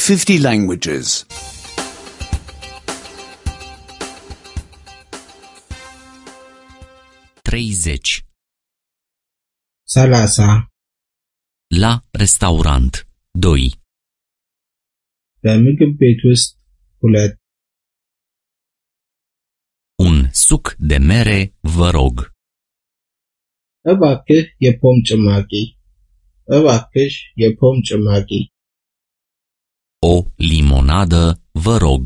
50 languages. 30. 30 La restaurant. 2. በምግብ ቤት ውስጥ 2 Un suc de mere, vă rog. እባክህ የፖም ጭማቂ እባክሽ የፖም ጭማቂ O limonadă, vă rog.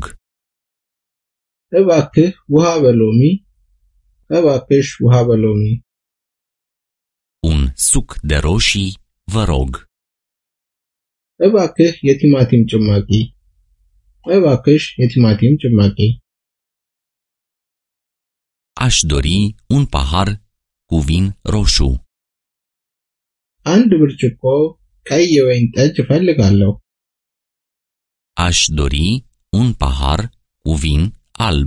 እባክህ ውሃ በሎሚ እባክሽ ውሃ በሎሚ Un suc de roșii, vă rog. እባክህ የቲማቲም ጭማቂ እባክሽ የቲማቲም ጭማቂ Aș dori un pahar cu vin roșu. አንድ ብርጭቆ ቀይ የወይን ጠጅ እፈልጋለሁ Aș dori un pahar cu vin alb.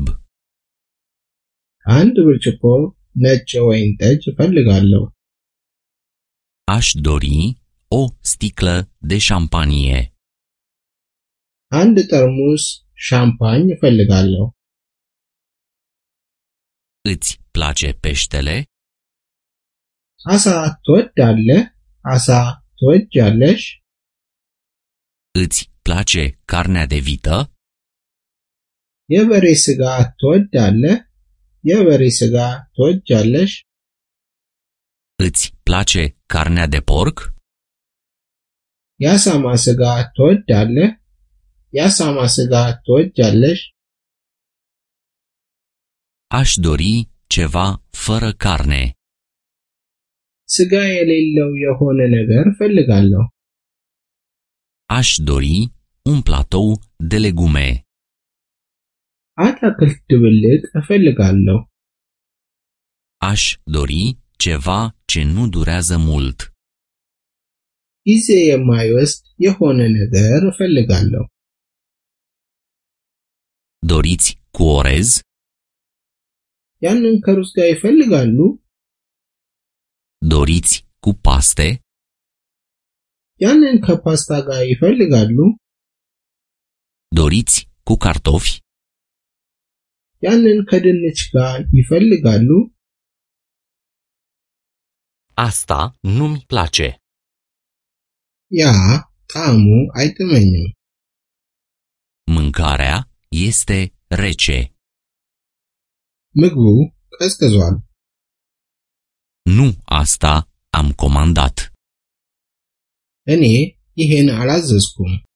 አንድ ብርጭቆ ነጭ የወይን ጠጅ እፈልጋለሁ Aș dori o sticlă de șampanie. አንድ ጠርሙስ ሻምፓኝ እፈልጋለሁ Îți place peștele? አሳ ትወዳለህ አሳ ትወጃለሽ Îți place carnea de vită? የበሬ ስጋ ትወዳለህ የበሬ ስጋ ትወጃለሽ Îți place carnea de porc? የአሳማ ስጋ ትወዳለህ የአሳማ ስጋ ትወጃለሽ Aș dori ceva fără carne. ስጋ የሌለው የሆነ ነገር እፈልጋለሁ Aș dori un platou de legume. አትክልት ድብልቅ እፈልጋለሁ Aș dori ceva ce nu durează mult. ጊዜ የማይወስድ የሆነ ነገር እፈልጋለሁ Doriți cu orez? ያንን ከሩዝ ጋር ይፈልጋሉ Doriți cu paste? ያንን ከፓስታ ጋር ይፈልጋሉ Doriți cu cartofi? ያንን ከድንች ጋር ይፈልጋሉ Asta nu-mi place. ያ ጣዕሙ አይጥመኝም Mâncarea este rece. ምግቡ ቀዝቅዟል Nu asta am comandat. እኔ ይሄን አላዘዝኩም